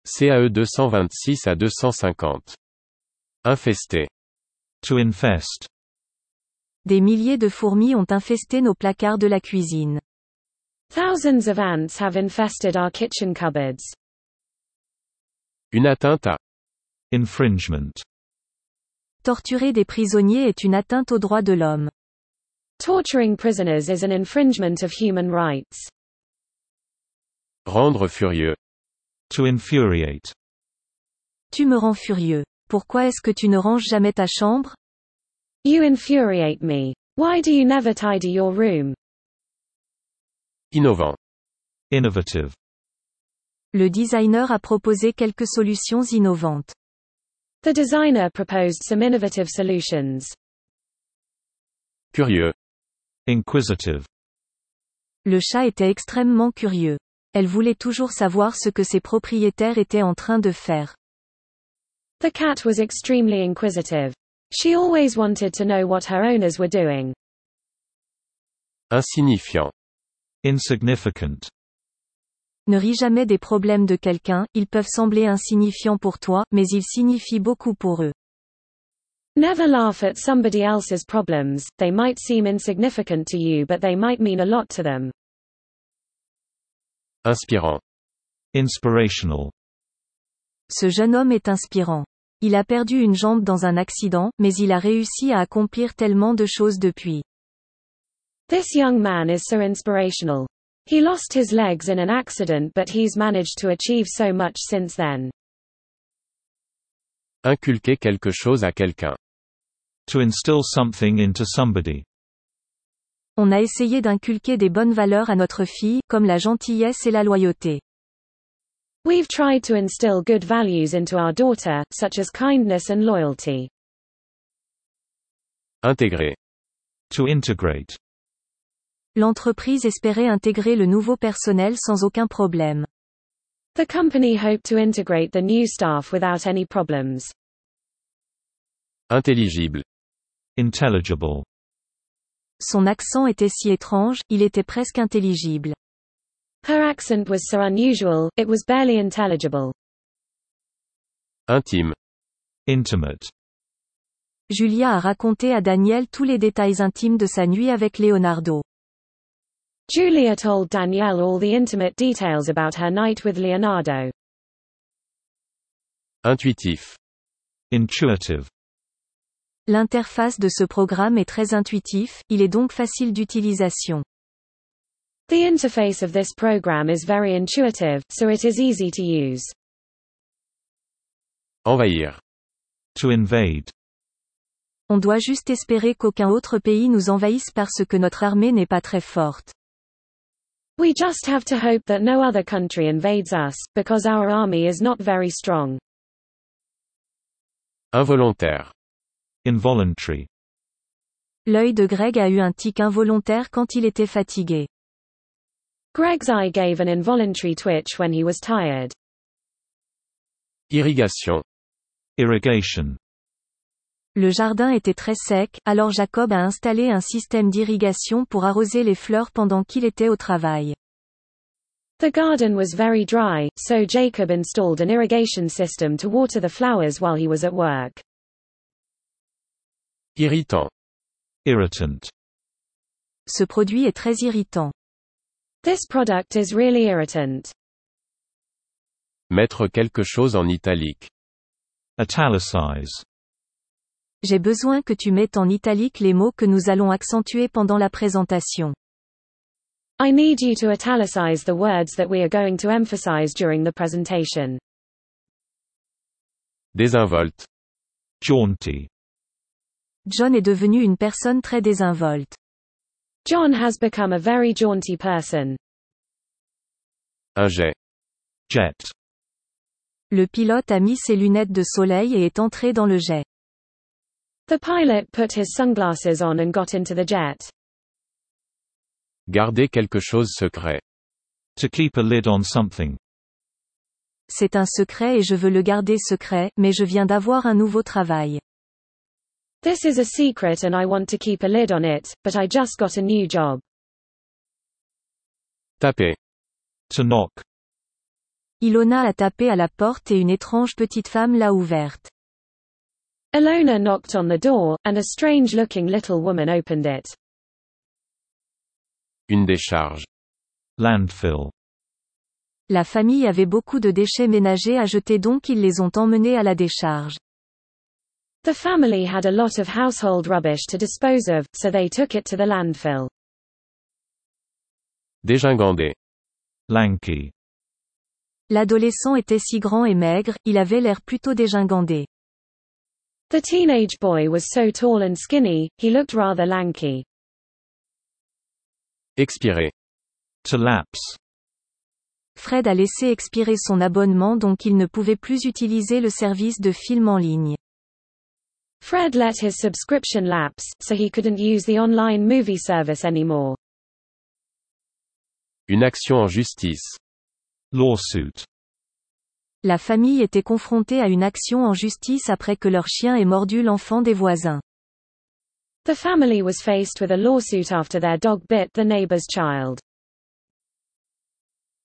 CAE 226 à 250. Infesté. To infest. Des milliers de fourmis ont infesté nos placards de la cuisine. Thousands of ants have infested our kitchen cupboards. Une atteinte à. Infringement. Torturer des prisonniers est une atteinte aux droits de l'homme. Torturing prisoners is an infringement of human rights. Rendre furieux. To infuriate. Tu me rends furieux. Pourquoi est-ce que tu ne ranges jamais ta chambre? You infuriate me. Why do you never tidy your room? Innovant. Innovative. Le designer a proposé quelques solutions innovantes. The designer proposed some innovative solutions. Curieux. Inquisitive. Le chat était extrêmement curieux. Elle voulait toujours savoir ce que ses propriétaires étaient en train de faire. The cat was extremely inquisitive. She always wanted to know what her owners were doing. Insignifiant. Insignificant. Ne ris jamais des problèmes de quelqu'un, ils peuvent sembler insignifiants pour toi, mais ils signifient beaucoup pour eux. Never laugh at somebody else's problems, they might seem insignificant to you but they might mean a lot to them. Inspirant. Inspirational. Ce jeune homme est inspirant. Il a perdu une jambe dans un accident, mais il a réussi à accomplir tellement de choses depuis. This young man is so inspirational. He lost his legs in an accident but he's managed to achieve so much since then. Inculquer quelque chose à quelqu'un. To instill something into somebody. On a essayé d'inculquer des bonnes valeurs à notre fille, comme la gentillesse et la loyauté. We've tried to instill good values into our daughter, such as kindness and loyalty. Intégrer. To integrate. L'entreprise espérait intégrer le nouveau personnel sans aucun problème. The company hoped to integrate the new staff without any problems. Intelligible. Intelligible. Son accent était si étrange, il était presque intelligible. Her accent was so unusual, it was barely intelligible. Intime. Intimate. Julia a raconté à Daniel tous les détails intimes de sa nuit avec Leonardo. Julia told Danielle all the intimate details about her night with Leonardo. Intuitif. Intuitive. L'interface de ce programme est très intuitif, il est donc facile d'utilisation. The interface of this program is very intuitive, so it is easy to use. Envahir. To invade. On doit juste espérer qu'aucun autre pays nous envahisse parce que notre armée n'est pas très forte. We just have to hope that no other country invades us, because our army is not very strong. Involontaire. Involuntary. L'œil de Greg a eu un tic involontaire quand il était fatigué. Greg's eye gave an involuntary twitch when he was tired. Irrigation. Irrigation. Le jardin était très sec, alors Jacob a installé un système d'irrigation pour arroser les fleurs pendant qu'il était au travail. The garden was very dry, so Jacob installed an irrigation system to water the flowers while he was at work. Irritant. Irritant. Ce produit est très irritant. This product is really irritant. Mettre quelque chose en italique. Italicize. J'ai besoin que tu mettes en italique les mots que nous allons accentuer pendant la présentation. I need you to italicize the words that we are going to emphasize during the presentation. Désinvolte. Jaunty. John est devenu une personne très désinvolte. John has become a very jaunty person. Un jet. Jet. Le pilote a mis ses lunettes de soleil et est entré dans le jet. The pilot put his sunglasses on and got into the jet. Garder quelque chose secret. To keep a lid on something. C'est un secret et je veux le garder secret, mais je viens d'avoir un nouveau travail. This is a secret and I want to keep a lid on it, but I just got a new job. Taper. To knock. Ilona a tapé à la porte et une étrange petite femme l'a ouverte. Ilona knocked on the door, and a strange-looking little woman opened it. Une décharge. Landfill. La famille avait beaucoup de déchets ménagers à jeter donc ils les ont emmenés à la décharge. The family had a lot of household rubbish to dispose of, so they took it to the landfill. Dégingandé. Lanky. L'adolescent était si grand et maigre, il avait l'air plutôt dégingandé. The teenage boy was so tall and skinny, he looked rather lanky. Expiré. To lapse. Fred a laissé expirer son abonnement donc il ne pouvait plus utiliser le service de film en ligne. Fred let his subscription lapse, so he couldn't use the online movie service anymore. Une action en justice. Lawsuit. La famille était confrontée à une action en justice après que leur chien ait mordu l'enfant des voisins. The family was faced with a lawsuit after their dog bit the neighbor's child.